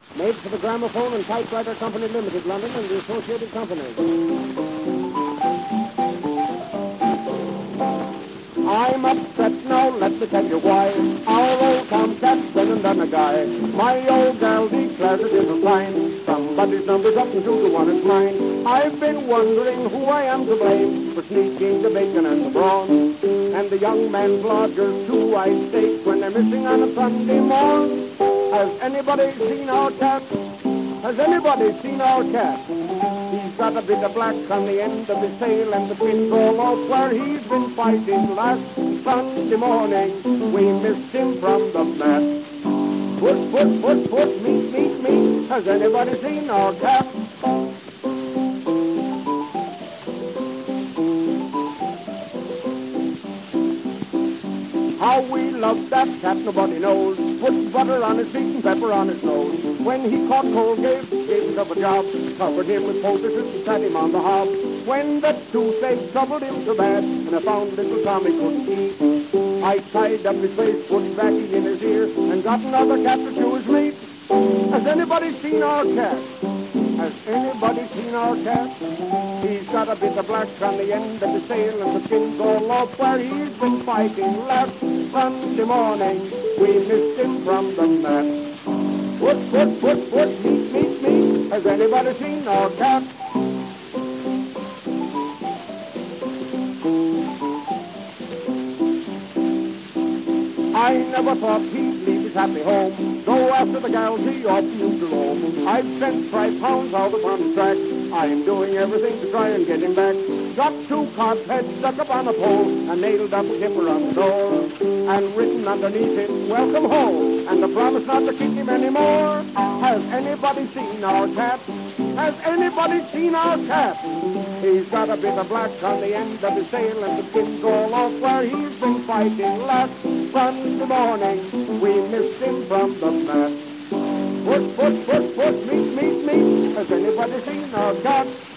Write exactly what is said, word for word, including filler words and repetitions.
Made for the Gramophone and Typewriter Company Limited, London, and the Associated Companies. I'm upset now, let me tell you why. Our old tomcat's been and done a guy. My old gal declares it isn't fine. Somebody's number's up and two to one is mine. I've been wondering who I am to blame for sneaking the bacon and the brawn. And the young man's lodgers too, I stake when they're missing on a Sunday morn. Has anybody seen our cat? Has anybody seen our cat? He's got a bit of black on the end of his tail and the pins all off where he's been fighting last Sunday morning. We missed him from the mat. Put, put, put, put, meet, meet, meet. Has anybody seen our cat? How we love that cat, nobody knows. Put butter on his feet and pepper on his nose. When he caught cold, gave, gave himself a job. Covered him with poultices and sat him on the hob. When the toothache troubled him so bad, and I found little Tommy couldn't eat, I tied up his face, put baccy in his ear, and got another cat to chew his meat. Has anybody seen our cat? Has anybody seen our cat? He's got a bit of black on the end of his tail and the skin's all off where he's been fighting last Sunday morning. We missed him from the mat. Put, put, put, put, meet, meet, meet. Has anybody seen our cat? I never thought he'd leave his happy home, go after the gals he off used to roam. I've spent five pounds out upon the track. I'm doing everything to try and get him back. Got two cart's heads stuck up on a pole and nailed up a kipper on the door, and written underneath it, welcome home, and the promise not to kick him anymore. Has anybody seen our cat? Has anybody seen our cat? He's got a bit of black on the end of his tail and the skin's all off where he's been fighting last Sunday morning. We missed him from the mat. Put, put, put, put, meet, meet, meet. Has anybody seen our cat?